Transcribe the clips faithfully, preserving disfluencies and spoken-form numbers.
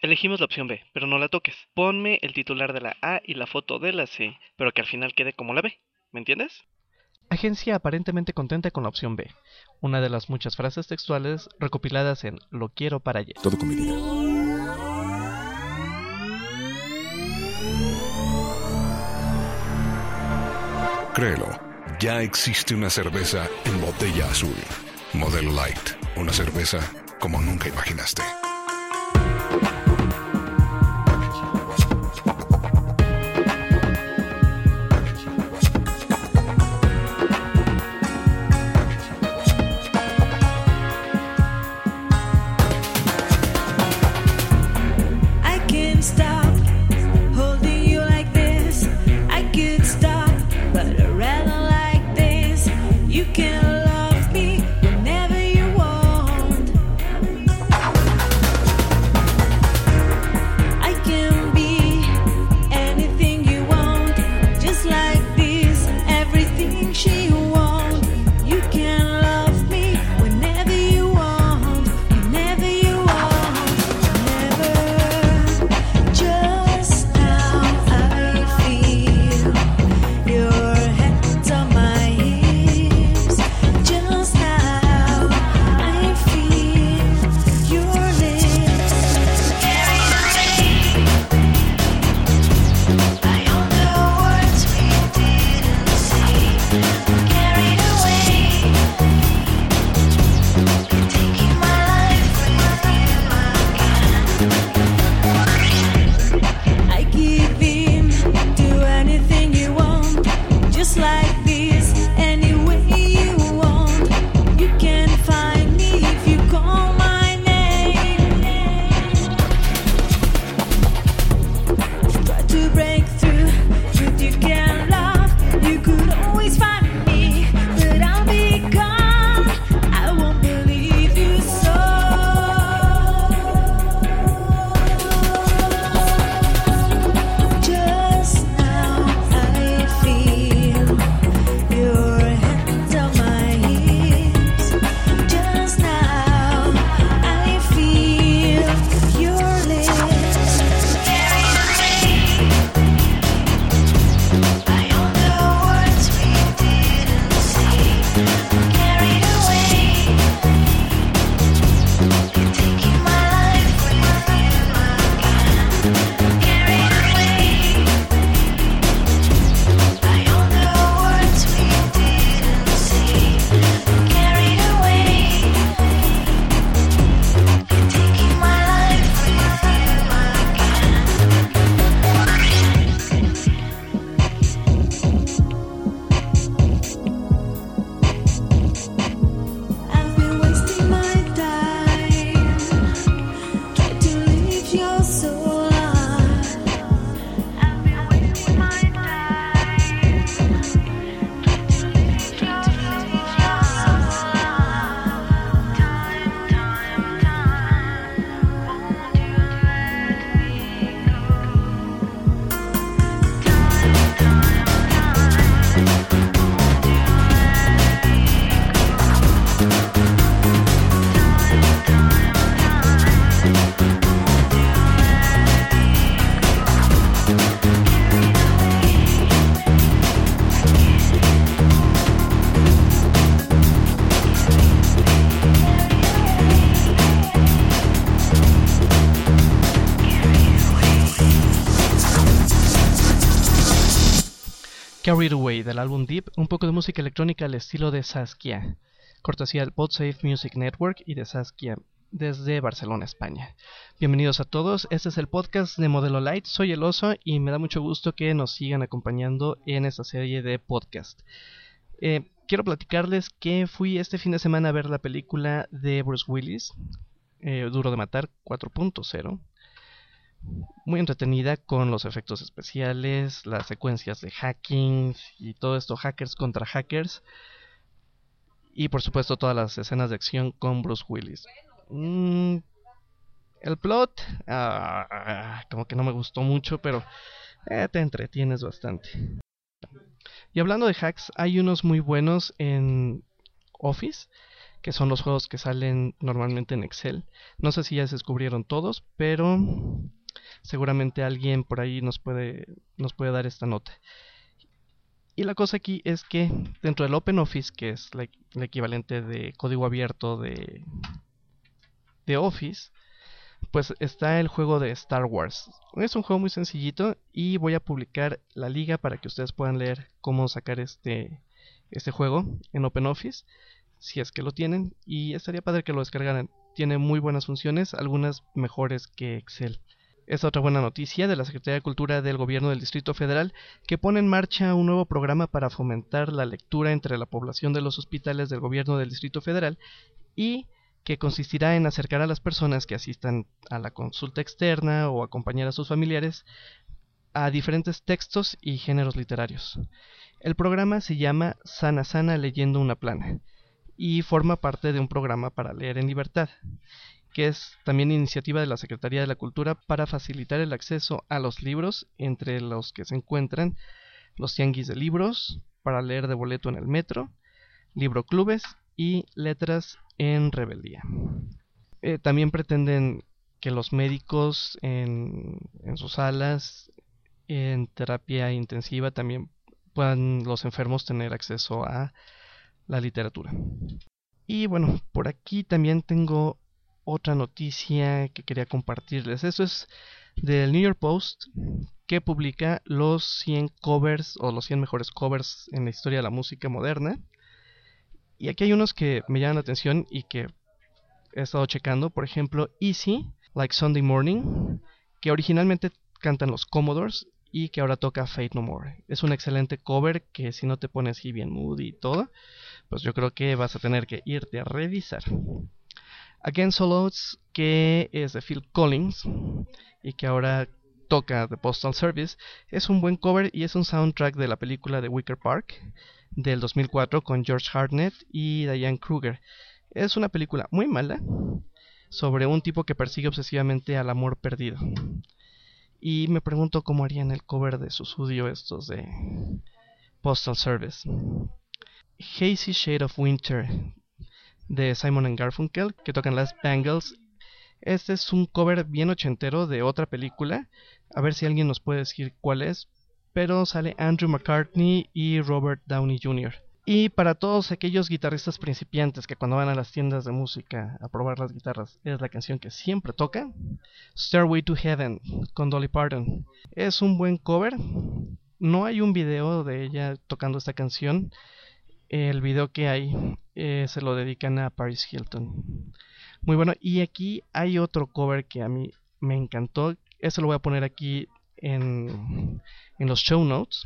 Elegimos la opción B, pero no la toques. Ponme el titular de la A y la foto de la C, pero que al final quede como la B. ¿Me entiendes? Agencia aparentemente contenta con la opción B, una de las muchas frases textuales recopiladas en Lo quiero para ayer. Todo con medida. Créelo, ya existe una cerveza en botella azul. Modelo Light, una cerveza como nunca imaginaste. Carried Away del álbum Deep, un poco de música electrónica al estilo de Saskia, cortesía del Podsafe Music Network y de Saskia desde Barcelona, España. Bienvenidos a todos, este es el podcast de Modelo Light, soy el Oso y me da mucho gusto que nos sigan acompañando en esta serie de podcast. Eh, quiero platicarles que fui este fin de semana a ver la película de Bruce Willis, eh, Duro de Matar cuatro punto cero. Muy entretenida con los efectos especiales, las secuencias de hacking y todo esto, hackers contra hackers. Y por supuesto todas las escenas de acción con Bruce Willis. Mm, el plot, ah, como que no me gustó mucho, pero eh, te entretienes bastante. Y hablando de hacks, hay unos muy buenos en Office, que son los juegos que salen normalmente en Excel. No sé si ya se descubrieron todos, pero seguramente alguien por ahí nos puede, nos puede dar esta nota. Y la cosa aquí es que dentro del OpenOffice, que es la, el equivalente de código abierto de, de Office, pues está el juego de Star Wars. Es un juego muy sencillito y voy a publicar la liga para que ustedes puedan leer cómo sacar este, este juego en OpenOffice, si es que lo tienen, y estaría padre que lo descargaran. Tiene muy buenas funciones, algunas mejores que Excel. Esta otra buena noticia de la Secretaría de Cultura del Gobierno del Distrito Federal, que pone en marcha un nuevo programa para fomentar la lectura entre la población de los hospitales del Gobierno del Distrito Federal, y que consistirá en acercar a las personas que asistan a la consulta externa o acompañar a sus familiares a diferentes textos y géneros literarios. El programa se llama Sana Sana Leyendo una Plana y forma parte de un programa para leer en libertad, que es también iniciativa de la Secretaría de la Cultura para facilitar el acceso a los libros, entre los que se encuentran los tianguis de libros, para leer de boleto en el metro, libroclubes y letras en rebeldía. Eh, también pretenden que los médicos en, en sus salas, en terapia intensiva, también puedan los enfermos tener acceso a la literatura. Y bueno, por aquí también tengo otra noticia que quería compartirles. Eso es del New York Post, que publica los cien covers o los cien mejores covers en la historia de la música moderna. Y aquí hay unos que me llaman la atención y que he estado checando. Por ejemplo, Easy, Like Sunday Morning, que originalmente cantan los Commodores y que ahora toca Faith No More. Es un excelente cover que si no te pones así bien moody y todo, pues yo creo que vas a tener que irte a revisar. Against All Odds, que es de Phil Collins y que ahora toca The Postal Service, es un buen cover y es un soundtrack de la película de Wicker Park del dos mil cuatro con George Hartnett y Diane Kruger. Es una película muy mala sobre un tipo que persigue obsesivamente al amor perdido. Y me pregunto cómo harían el cover de Susudio estos de Postal Service. Hazy Shade of Winter de Simon and Garfunkel, que tocan las Bangles. Este es un cover bien ochentero de otra película. A ver si alguien nos puede decir cuál es. Pero sale Andrew McCartney y Robert Downey junior Y para todos aquellos guitarristas principiantes que cuando van a las tiendas de música a probar las guitarras es la canción que siempre tocan, Stairway to Heaven con Dolly Parton. Es un buen cover. No hay un video de ella tocando esta canción. El video que hay eh, se lo dedican a Paris Hilton. Muy bueno. Y aquí hay otro cover que a mí me encantó. Ese lo voy a poner aquí en, en los show notes.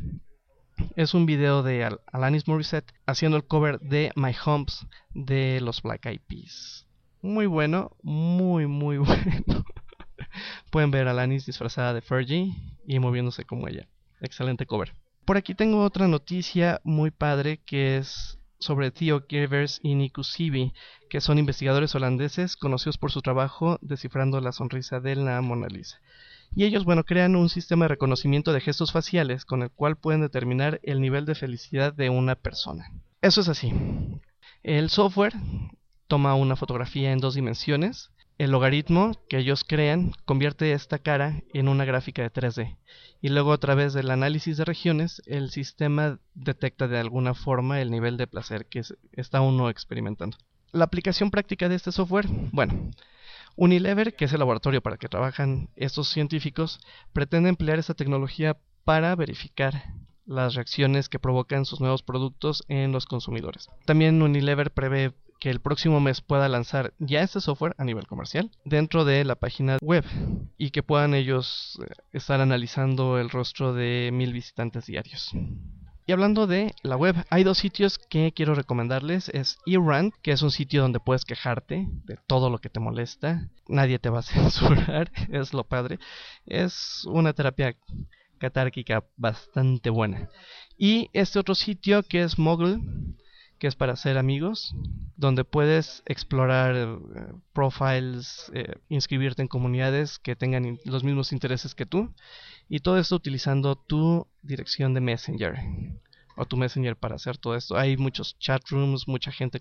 Es un video de Al- Alanis Morissette haciendo el cover de My Humps de los Black Eyed Peas. Muy bueno, muy muy bueno. Pueden ver a Alanis disfrazada de Fergie y moviéndose como ella. Excelente cover. Por aquí tengo otra noticia muy padre que es sobre Theo Gevers y Nico Sibi, que son investigadores holandeses conocidos por su trabajo descifrando la sonrisa de la Mona Lisa. Y ellos, bueno, crean un sistema de reconocimiento de gestos faciales con el cual pueden determinar el nivel de felicidad de una persona. Eso es así. El software toma una fotografía en dos dimensiones. El logaritmo que ellos crean convierte esta cara en una gráfica de tres D. Y luego a través del análisis de regiones, el sistema detecta de alguna forma el nivel de placer que está uno experimentando. La aplicación práctica de este software, bueno, Unilever, que es el laboratorio para que trabajan estos científicos, pretende emplear esta tecnología para verificar las reacciones que provocan sus nuevos productos en los consumidores. También Unilever prevé que el próximo mes pueda lanzar ya este software a nivel comercial dentro de la página web y que puedan ellos estar analizando el rostro de mil visitantes diarios. Y hablando de la web, hay dos sitios que quiero recomendarles. Es eRant, que es un sitio donde puedes quejarte de todo lo que te molesta. Nadie te va a censurar, es lo padre. Es una terapia catárquica bastante buena. Y este otro sitio que es Mogul, que es para hacer amigos, donde puedes explorar eh, profiles, eh, inscribirte en comunidades que tengan in- los mismos intereses que tú, y todo esto utilizando tu dirección de Messenger o tu Messenger para hacer todo esto. Hay muchos chat rooms, mucha gente con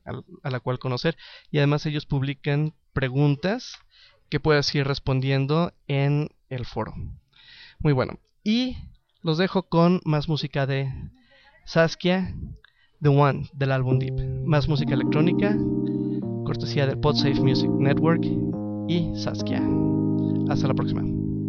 a, a la cual conocer, y además ellos publican preguntas que puedes ir respondiendo en el foro. Muy bueno, y los dejo con más música de Saskia, The One, del álbum Deep. Más música electrónica, cortesía del Podsafe Music Network y Saskia. Hasta la próxima.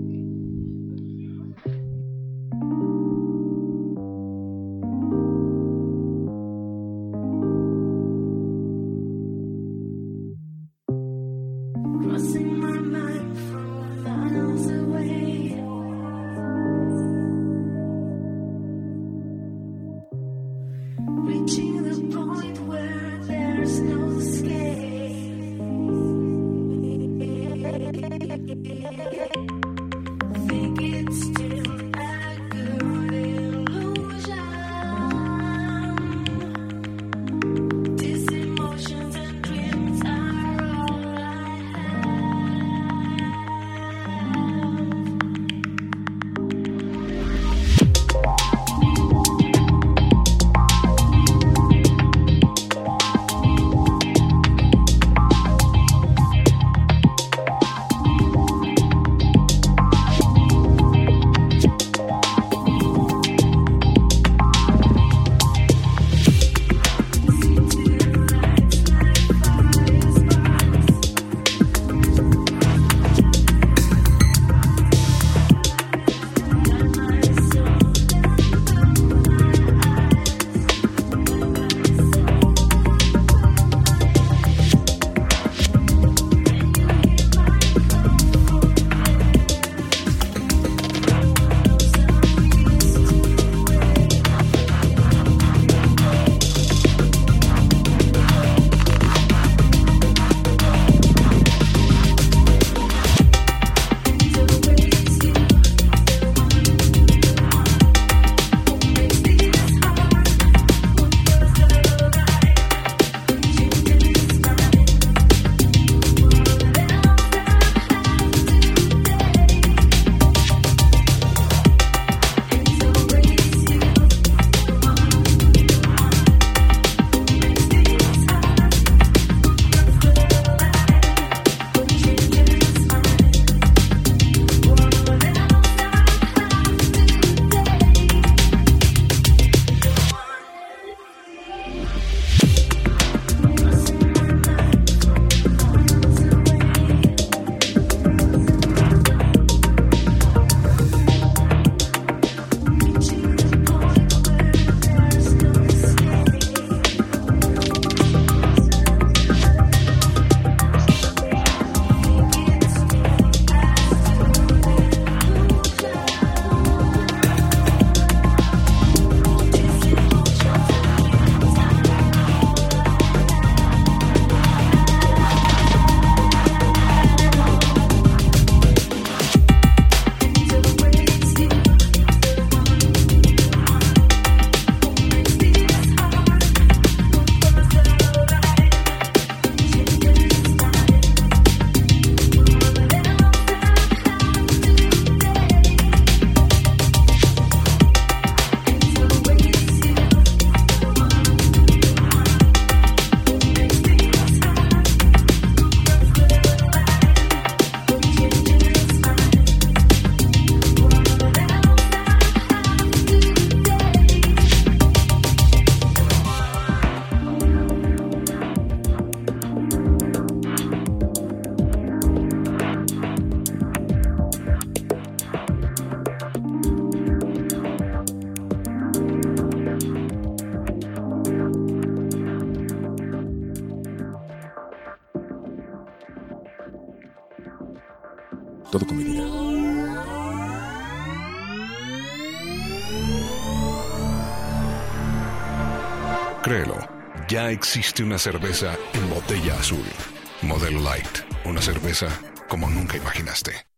todo con medida. Créelo, ya existe una cerveza en botella azul. Modelo Light, una cerveza como nunca imaginaste.